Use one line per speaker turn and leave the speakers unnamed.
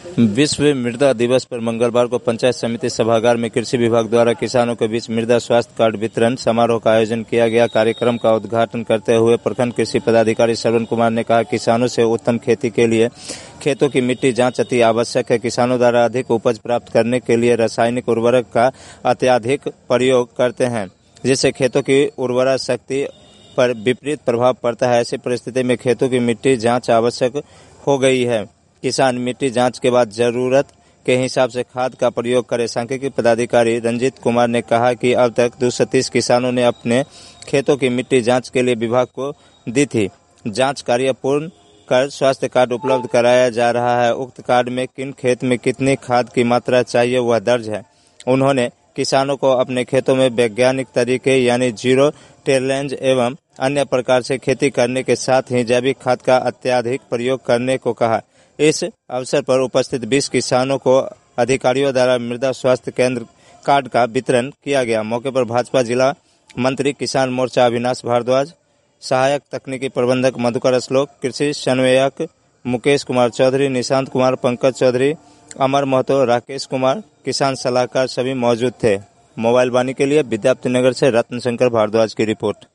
विश्व मृदा दिवस पर मंगलवार को पंचायत समिति सभागार में कृषि विभाग द्वारा किसानों के बीच मृदा स्वास्थ्य कार्ड वितरण समारोह का आयोजन किया गया। कार्यक्रम का उद्घाटन करते हुए प्रखंड कृषि पदाधिकारी श्रवण कुमार ने कहा, किसानों से उत्तम खेती के लिए खेतों की मिट्टी जांच अति आवश्यक है। किसानों द्वारा अधिक उपज प्राप्त करने के लिए रासायनिक उर्वरक का अत्यधिक प्रयोग करते हैं, जिससे खेतों की उर्वरा शक्ति पर विपरीत प्रभाव पड़ता है। ऐसी परिस्थिति में खेतों की मिट्टी जांच आवश्यक हो गई है। किसान मिट्टी जांच के बाद जरूरत के हिसाब से खाद का प्रयोग करें। सांख्यिकी पदाधिकारी रंजीत कुमार ने कहा कि अब तक 230 किसानों ने अपने खेतों की मिट्टी जांच के लिए विभाग को दी थी। जांच कार्य पूर्ण कर स्वास्थ्य कार्ड उपलब्ध कराया जा रहा है। उक्त कार्ड में किन खेत में कितनी खाद की मात्रा चाहिए वह दर्ज है। उन्होंने किसानों को अपने खेतों में वैज्ञानिक तरीके यानी जीरो टिलेज एवं अन्य प्रकार से खेती करने के साथ ही जैविक खाद का अत्यधिक प्रयोग करने को कहा। इस अवसर पर उपस्थित 20 किसानों को अधिकारियों द्वारा मृदा स्वास्थ्य केंद्र कार्ड का वितरण किया गया। मौके पर भाजपा जिला मंत्री किसान मोर्चा अविनाश भारद्वाज, सहायक तकनीकी प्रबंधक मधुकर अश्लोक, कृषि समन्वयक मुकेश कुमार चौधरी, निशांत कुमार, पंकज चौधरी, अमर महतो, राकेश कुमार, किसान सलाहकार सभी मौजूद थे। मोबाइल वाणी के लिए विद्यापति नगर से रत्न शंकर भारद्वाज की रिपोर्ट।